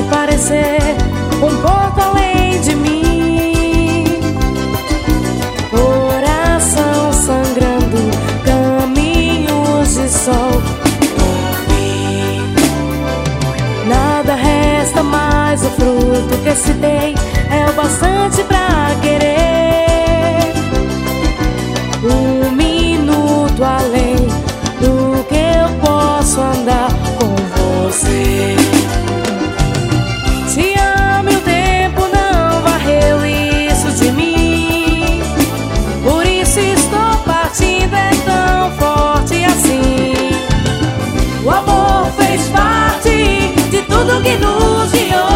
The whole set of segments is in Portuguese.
parecer um pouco além de mim. Coração sangrando, caminhos de sol por fim. Nada resta mais, o fruto que se tem é o bastante pra querer. Um minuto além do que eu posso andar com você. Te amo e o tempo não varreu isso de mim. Por isso estou partindo, é tão forte assim. O amor fez parte de tudo que nos guiou.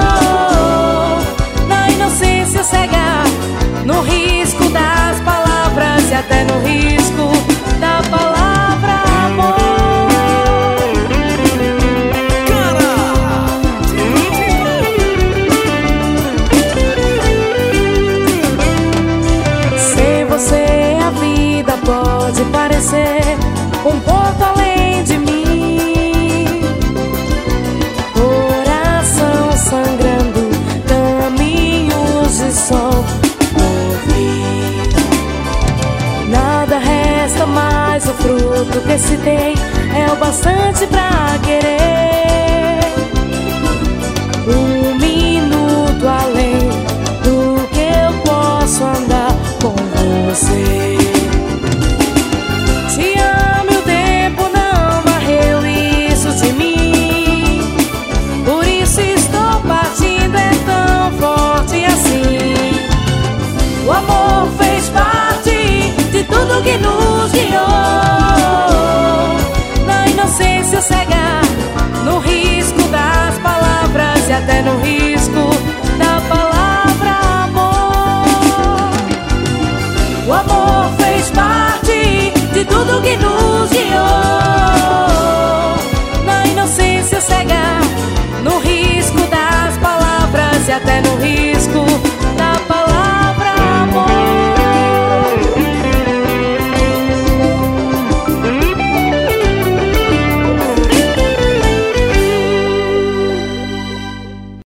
Na inocência cega, no risco das palavras e até no risco da palavra amor. Sem você a vida pode parecer um pouco além de mim. Coração sangrando, caminhos de sol por fim. Nada resta mais, o fruto que se tem é o bastante pra querer.